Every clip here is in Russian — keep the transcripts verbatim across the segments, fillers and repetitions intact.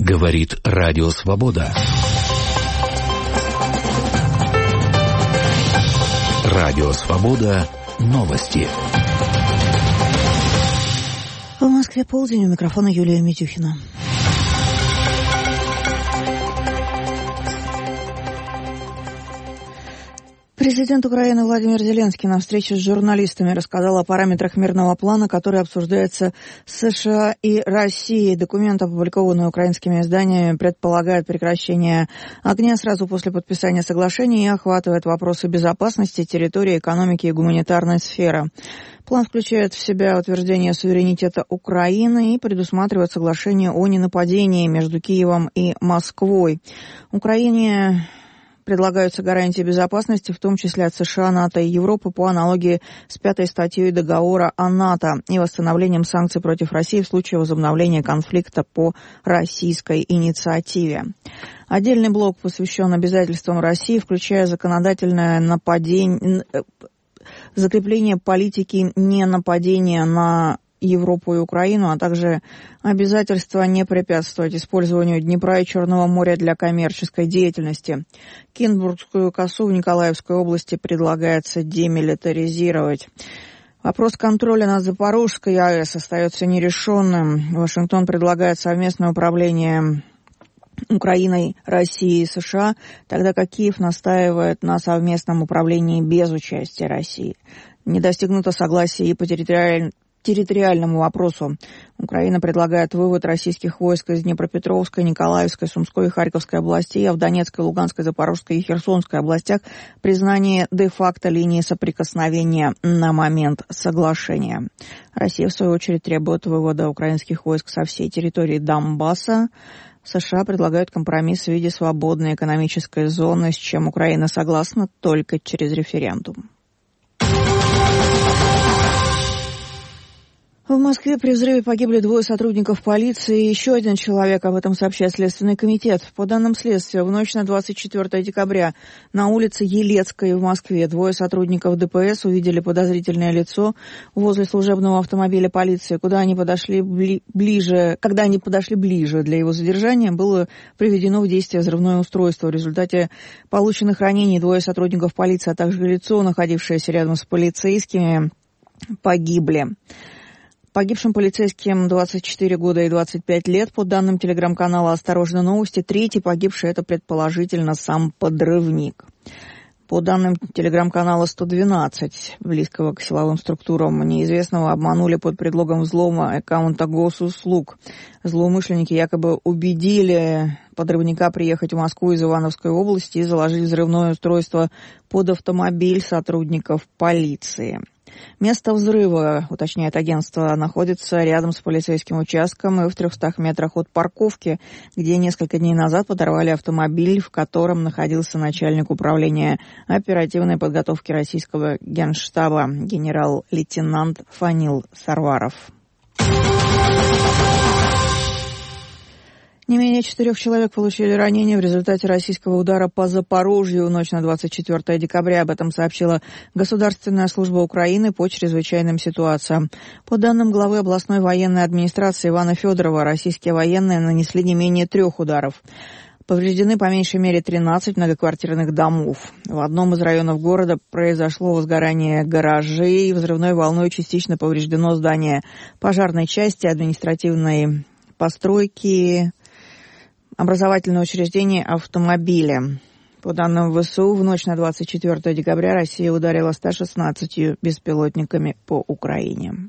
Говорит Радио Свобода. Радио Свобода. Новости. В Москве полдень, у микрофона Юлия Митюхина. Президент Украины Владимир Зеленский на встрече с журналистами рассказал о параметрах мирного плана, который обсуждается с США и Россией. Документ, опубликованный украинскими изданиями, предполагает прекращение огня сразу после подписания соглашения и охватывает вопросы безопасности, территории, экономики и гуманитарной сферы. План включает в себя утверждение суверенитета Украины и предусматривает соглашение о ненападении между Киевом и Москвой. Украине предлагаются гарантии безопасности, в том числе от США, НАТО и Европы, по аналогии с пятой статьей договора о НАТО и восстановлением санкций против России в случае возобновления конфликта по российской инициативе. Отдельный блок посвящен обязательствам России, включая законодательное нападение, закрепление политики ненападения на Европу и Украину, а также обязательство не препятствовать использованию Днепра и Черного моря для коммерческой деятельности. Кинбургскую косу в Николаевской области предлагается демилитаризировать. Вопрос контроля над Запорожской АЭС остается нерешенным. Вашингтон предлагает совместное управление Украиной, Россией и США, тогда как Киев настаивает на совместном управлении без участия России. Не достигнуто согласия и по территориальному территориальному вопросу. Украина предлагает вывод российских войск из Днепропетровской, Николаевской, Сумской и Харьковской областей, а в Донецкой, Луганской, Запорожской и Херсонской областях признание де-факто линии соприкосновения на момент соглашения. Россия, в свою очередь, требует вывода украинских войск со всей территории Донбасса. США предлагают компромисс в виде свободной экономической зоны, с чем Украина согласна только через референдум. В Москве при взрыве погибли двое сотрудников полиции и еще один человек, об этом сообщает Следственный комитет. По данным следствия, в ночь на двадцать четвёртое декабря на улице Елецкой в Москве двое сотрудников ДПС увидели подозрительное лицо возле служебного автомобиля полиции. Куда они подошли бли- ближе, когда они подошли ближе для его задержания, было приведено в действие взрывное устройство. В результате полученных ранений двое сотрудников полиции, а также лицо, находившееся рядом с полицейскими, погибли. Погибшим полицейским двадцать четыре года и двадцать пять лет, по данным телеграм-канала «Осторожно, новости». Третий погибший – это предположительно сам подрывник. По данным телеграм-канала сто двенадцать, близкого к силовым структурам, неизвестного обманули под предлогом взлома аккаунта госуслуг. Злоумышленники якобы убедили подрывника приехать в Москву из Ивановской области и заложить взрывное устройство под автомобиль сотрудников полиции. Место взрыва, уточняет агентство, находится рядом с полицейским участком и в трехстах метрах от парковки, где несколько дней назад подорвали автомобиль, в котором находился начальник управления оперативной подготовки российского генштаба генерал-лейтенант Фанил Сарваров. Не менее четырех человек получили ранения в результате российского удара по Запорожью в ночь на двадцать четвёртое декабря. Об этом сообщила Государственная служба Украины по чрезвычайным ситуациям. По данным главы областной военной администрации Ивана Федорова, российские военные нанесли не менее трех ударов. Повреждены по меньшей мере тринадцать многоквартирных домов. В одном из районов города произошло возгорание гаражей. Взрывной волной частично повреждено здание пожарной части, административной постройки, образовательное учреждение, автомобиля. По данным ВСУ, в ночь на двадцать четвёртое декабря Россия ударила ста шестнадцатью беспилотниками по Украине.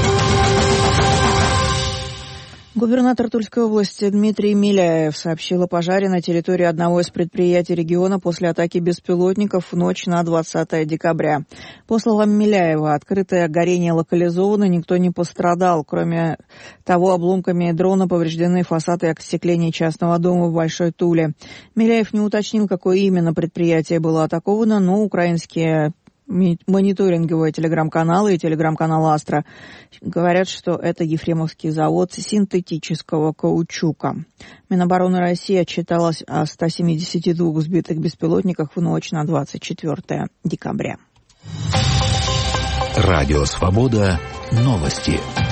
Губернатор Тульской области Дмитрий Миляев сообщил о пожаре на территории одного из предприятий региона после атаки беспилотников в ночь на двадцатое декабря. По словам Миляева, открытое горение локализовано, никто не пострадал. Кроме того, обломками дрона повреждены фасады и остекление частного дома в Большой Туле. Миляев не уточнил, какое именно предприятие было атаковано, но украинские мониторинговые телеграм-каналы и телеграм-канал «Астра» говорят, что это Ефремовский завод синтетического каучука. Минобороны России отчиталась о ста семидесяти двух сбитых беспилотниках в ночь на двадцать четвёртое декабря. Радио «Свобода». Новости.